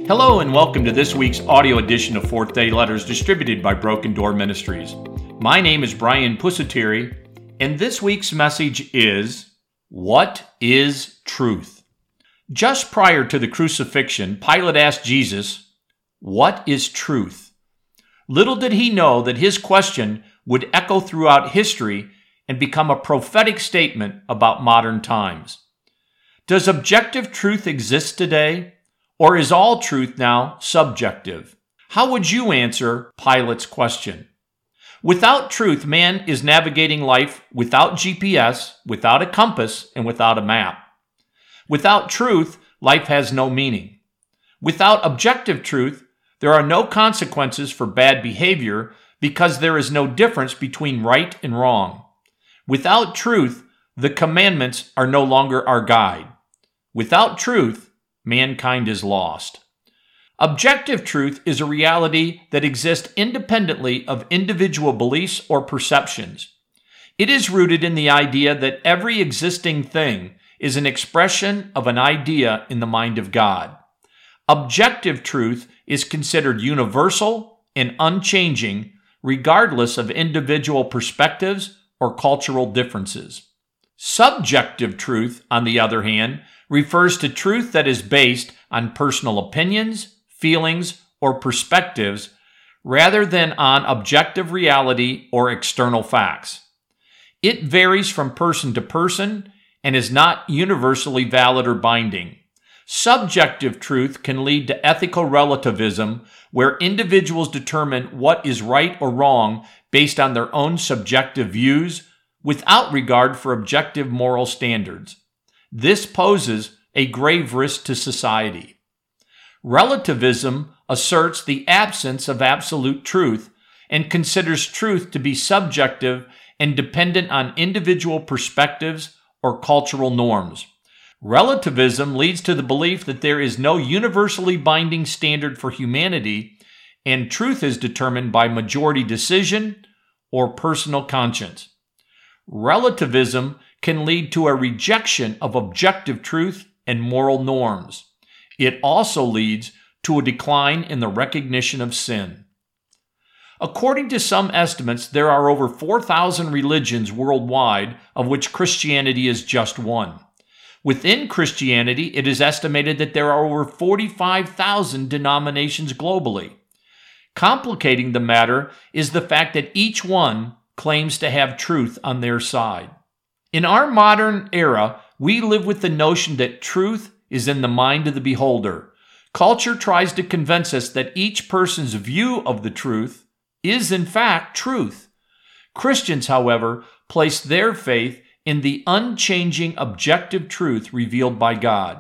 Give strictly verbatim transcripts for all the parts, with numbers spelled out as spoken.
Hello and welcome to this week's audio edition of Fourth Day Letters distributed by Broken Door Ministries. My name is Brian Pusateri, and this week's message is, What is Truth? Just prior to the crucifixion, Pilate asked Jesus, What is truth? Little did he know that his question would echo throughout history and become a prophetic statement about modern times. Does objective truth exist today? Or is all truth now subjective? How would you answer Pilate's question? Without truth, man is navigating life without G P S, without a compass, and without a map. Without truth, life has no meaning. Without objective truth, there are no consequences for bad behavior because there is no difference between right and wrong. Without truth, the commandments are no longer our guide. Without truth, mankind is lost. Objective truth is a reality that exists independently of individual beliefs or perceptions. It is rooted in the idea that every existing thing is an expression of an idea in the mind of God. Objective truth is considered universal and unchanging, regardless of individual perspectives or cultural differences. Subjective truth, on the other hand, refers to truth that is based on personal opinions, feelings, or perspectives rather than on objective reality or external facts. It varies from person to person and is not universally valid or binding. Subjective truth can lead to ethical relativism, where individuals determine what is right or wrong based on their own subjective views without regard for objective moral standards. This poses a grave risk to society. Relativism asserts the absence of absolute truth and considers truth to be subjective and dependent on individual perspectives or cultural norms. Relativism leads to the belief that there is no universally binding standard for humanity, and truth is determined by majority decision or personal conscience. Relativism can lead to a rejection of objective truth and moral norms. It also leads to a decline in the recognition of sin. According to some estimates, there are over four thousand religions worldwide, of which Christianity is just one. Within Christianity, it is estimated that there are over forty-five thousand denominations globally. Complicating the matter is the fact that each one claims to have truth on their side. In our modern era, we live with the notion that truth is in the mind of the beholder. Culture tries to convince us that each person's view of the truth is in fact truth. Christians, however, place their faith in the unchanging objective truth revealed by God.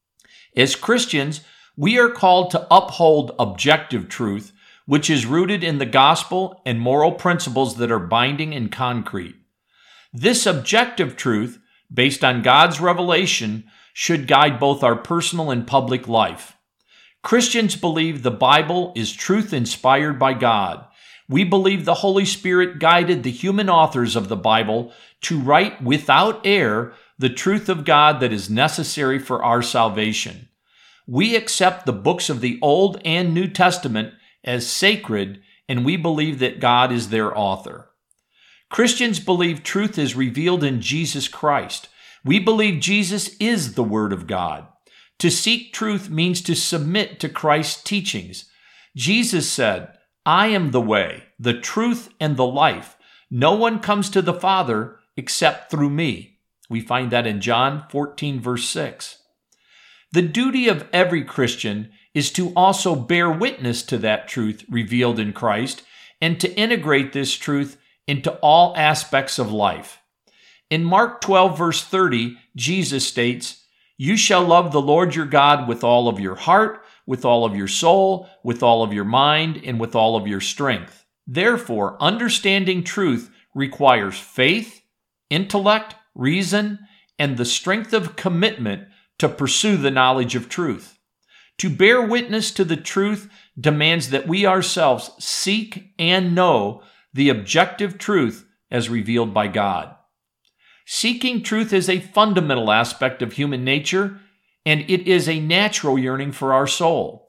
As Christians, we are called to uphold objective truth, which is rooted in the gospel and moral principles that are binding and concrete. This objective truth, based on God's revelation, should guide both our personal and public life. Christians believe the Bible is truth inspired by God. We believe the Holy Spirit guided the human authors of the Bible to write without error the truth of God that is necessary for our salvation. We accept the books of the Old and New Testament as sacred, and we believe that God is their author. Christians believe truth is revealed in Jesus Christ. We believe Jesus is the Word of God. To seek truth means to submit to Christ's teachings. Jesus said, I am the way, the truth, and the life. No one comes to the Father except through me. We find that in John fourteen, verse six. The duty of every Christian is to also bear witness to that truth revealed in Christ and to integrate this truth into all aspects of life. In Mark twelve, verse thirty, Jesus states, You shall love the Lord your God with all of your heart, with all of your soul, with all of your mind, and with all of your strength. Therefore, understanding truth requires faith, intellect, reason, and the strength of commitment to pursue the knowledge of truth. To bear witness to the truth demands that we ourselves seek and know the objective truth as revealed by God. Seeking truth is a fundamental aspect of human nature, and it is a natural yearning for our soul.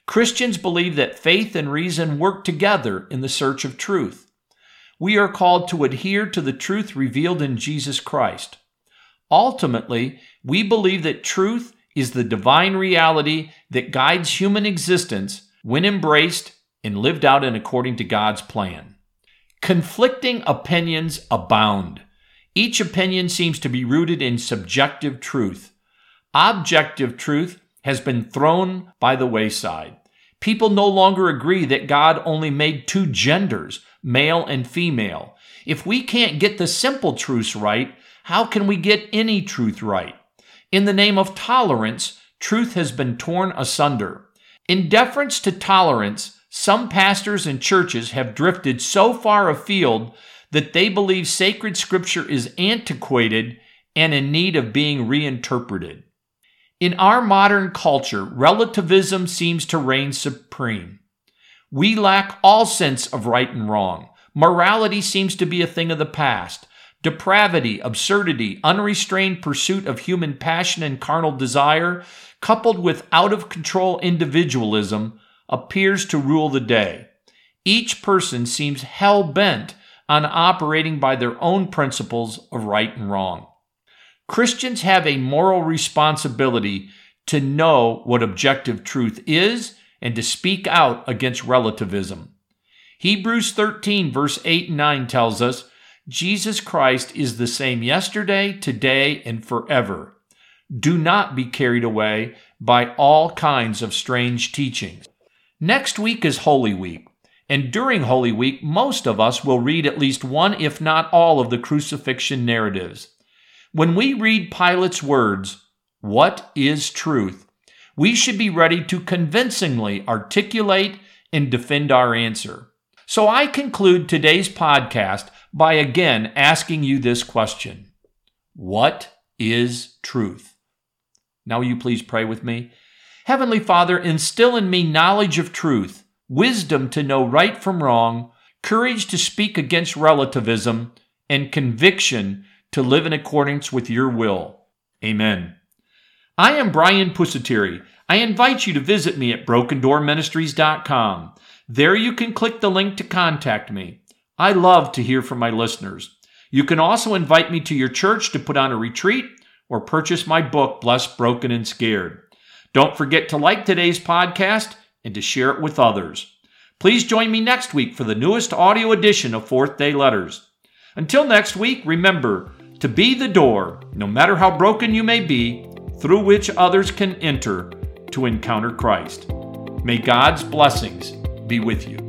Christians believe that faith and reason work together in the search of truth. We are called to adhere to the truth revealed in Jesus Christ. Ultimately, we believe that truth is the divine reality that guides human existence when embraced and lived out in according to God's plan. Conflicting opinions abound. Each opinion seems to be rooted in subjective truth. Objective truth has been thrown by the wayside. People no longer agree that God only made two genders, male and female. If we can't get the simple truths right, how can we get any truth right? In the name of tolerance, truth has been torn asunder. In deference to tolerance, some pastors and churches have drifted so far afield that they believe sacred scripture is antiquated and in need of being reinterpreted. In our modern culture, relativism seems to reign supreme. We lack all sense of right and wrong. Morality seems to be a thing of the past. Depravity, absurdity, unrestrained pursuit of human passion and carnal desire, coupled with out-of-control individualism, appears to rule the day. Each person seems hell-bent on operating by their own principles of right and wrong. Christians have a moral responsibility to know what objective truth is and to speak out against relativism. Hebrews thirteen, verse eight and nine tells us, Jesus Christ is the same yesterday, today, and forever. Do not be carried away by all kinds of strange teachings. Next week is Holy Week, and during Holy Week, most of us will read at least one, if not all, of the crucifixion narratives. When we read Pilate's words, "What is truth?" we should be ready to convincingly articulate and defend our answer. So I conclude today's podcast by again asking you this question: what is truth? Now will you please pray with me? Heavenly Father, instill in me knowledge of truth, wisdom to know right from wrong, courage to speak against relativism, and conviction to live in accordance with your will. Amen. I am Brian Pusateri. I invite you to visit me at broken door ministries dot com. There you can click the link to contact me. I love to hear from my listeners. You can also invite me to your church to put on a retreat or purchase my book, Blessed, Broken, and Scared. Don't forget to like today's podcast and to share it with others. Please join me next week for the newest audio edition of Fourth Day Letters. Until next week, remember to be the door, no matter how broken you may be, through which others can enter to encounter Christ. May God's blessings be with you.